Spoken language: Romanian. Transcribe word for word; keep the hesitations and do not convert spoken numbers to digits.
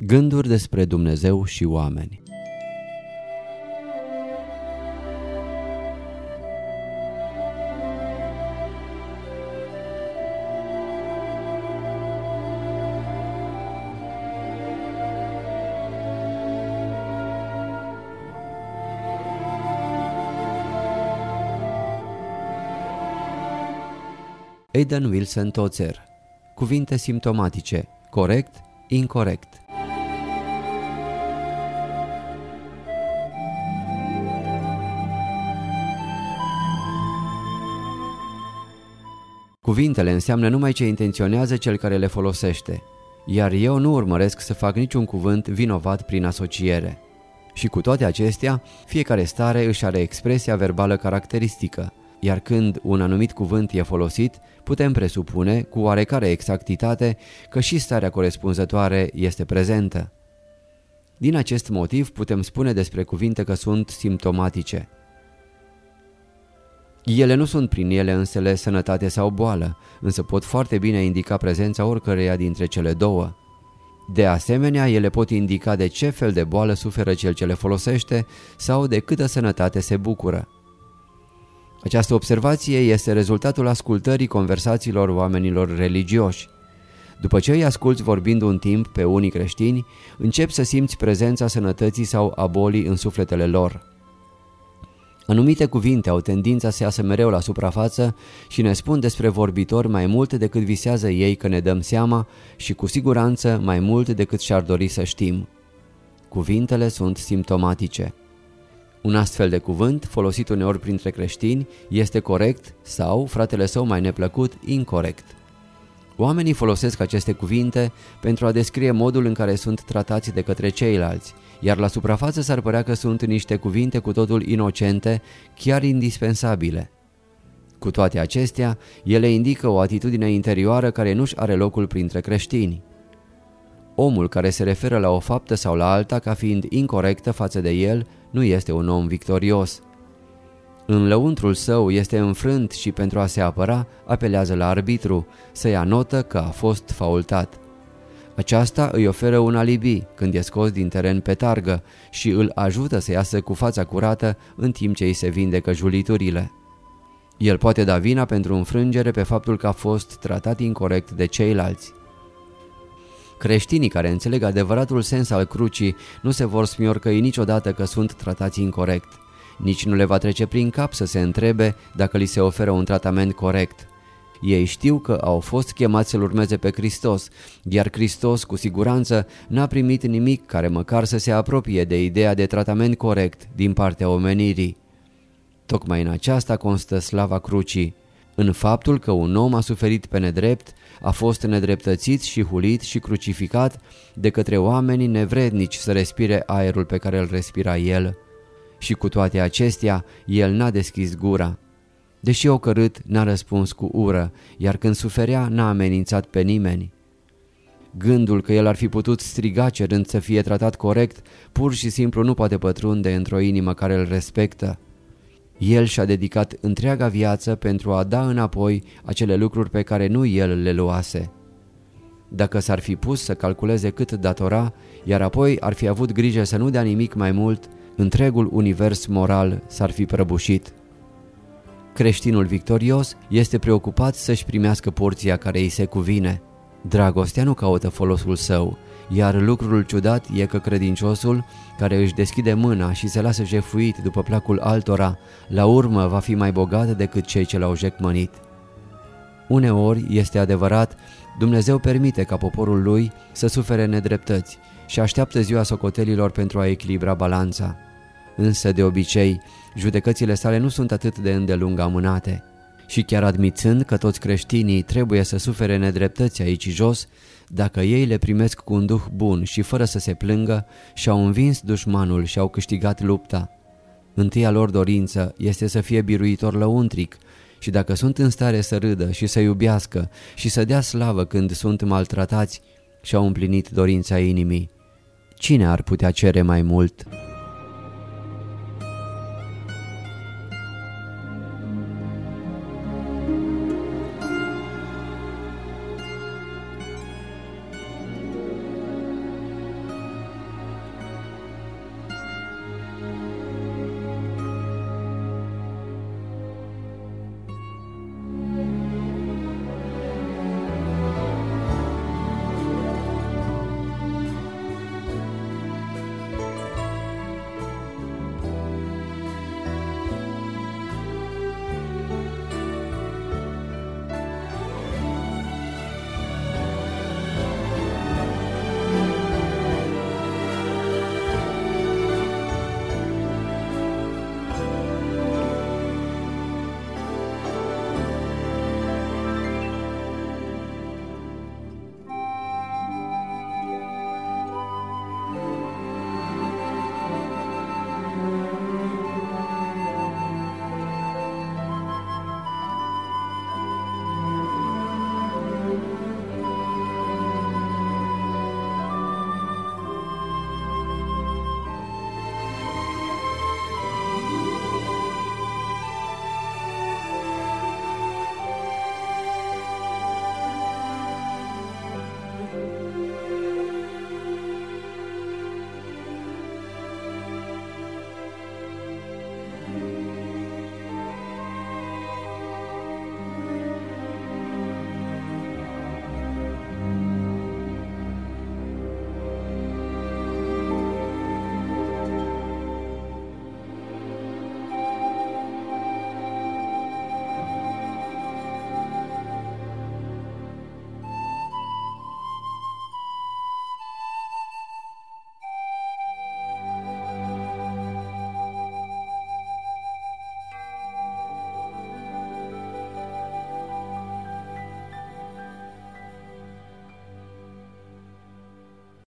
Gânduri despre Dumnezeu și oameni. Aidan Wilson Tozer. Cuvinte simptomatice: corect, incorect. Cuvintele înseamnă numai ce intenționează cel care le folosește, iar eu nu urmăresc să fac niciun cuvânt vinovat prin asociere. Și cu toate acestea, fiecare stare își are expresia verbală caracteristică, iar când un anumit cuvânt e folosit, putem presupune cu oarecare exactitate că și starea corespunzătoare este prezentă. Din acest motiv putem spune despre cuvinte că sunt simptomatice. Ele nu sunt prin ele însele sănătate sau boală, însă pot foarte bine indica prezența oricăreia dintre cele două. De asemenea, ele pot indica de ce fel de boală suferă cel ce le folosește sau de câtă sănătate se bucură. Această observație este rezultatul ascultării conversațiilor oamenilor religioși. După ce îi asculți vorbind un timp pe unii creștini, începi să simți prezența sănătății sau a bolii în sufletele lor. Anumite cuvinte au tendința să iasă mereu la suprafață și ne spun despre vorbitori mai mult decât visează ei că ne dăm seama și cu siguranță mai mult decât și-ar dori să știm. Cuvintele sunt simptomatice. Un astfel de cuvânt, folosit uneori printre creștini, este corect sau, fratele său mai neplăcut, incorect. Oamenii folosesc aceste cuvinte pentru a descrie modul în care sunt tratați de către ceilalți, iar la suprafață s-ar părea că sunt niște cuvinte cu totul inocente, chiar indispensabile. Cu toate acestea, ele indică o atitudine interioară care nu-și are locul printre creștini. Omul care se referă la o faptă sau la alta ca fiind incorectă față de el nu este un om victorios. În lăuntrul său este înfrânt și pentru a se apăra apelează la arbitru, să ia notă că a fost faultat. Aceasta îi oferă un alibi când e scos din teren pe targă și îl ajută să iasă cu fața curată în timp ce îi se vindecă juliturile. El poate da vina pentru înfrângere pe faptul că a fost tratat incorect de ceilalți. Creștinii care înțeleg adevăratul sens al crucii nu se vor smiorcăi niciodată că sunt tratați incorect. Nici nu le va trece prin cap să se întrebe dacă li se oferă un tratament corect. Ei știu că au fost chemați să-L urmeze pe Hristos, iar Hristos cu siguranță n-a primit nimic care măcar să se apropie de ideea de tratament corect din partea omenirii. Tocmai în aceasta constă slava crucii, în faptul că un om a suferit pe nedrept, a fost nedreptățit și hulit și crucificat de către oamenii nevrednici să respire aerul pe care îl respira el. Și cu toate acestea, el n-a deschis gura. Deși ocărât, n-a răspuns cu ură, iar când suferea, n-a amenințat pe nimeni. Gândul că el ar fi putut striga cerând să fie tratat corect, pur și simplu nu poate pătrunde într-o inimă care îl respectă. El și-a dedicat întreaga viață pentru a da înapoi acele lucruri pe care nu el le luase. Dacă s-ar fi pus să calculeze cât datora, iar apoi ar fi avut grijă să nu dea nimic mai mult, întregul univers moral s-ar fi prăbușit. Creștinul victorios este preocupat să-și primească porția care îi se cuvine. Dragostea nu caută folosul său, iar lucrul ciudat e că credinciosul, care își deschide mâna și se lasă jefuit după placul altora, la urmă va fi mai bogat decât cei ce l-au jecmănit. Uneori, este adevărat, Dumnezeu permite ca poporul lui să sufere nedreptăți și așteaptă ziua socotelilor pentru a echilibra balanța. Însă, de obicei, judecățile sale nu sunt atât de îndelung amânate. Și chiar admițând că toți creștinii trebuie să sufere nedreptăți aici jos, dacă ei le primesc cu un duh bun și fără să se plângă, și-au învins dușmanul și au câștigat lupta. Întâia lor dorință este să fie biruitor lăuntric și dacă sunt în stare să râdă și să iubească și să dea slavă când sunt maltratați, și-au împlinit dorința inimii. Cine ar putea cere mai mult?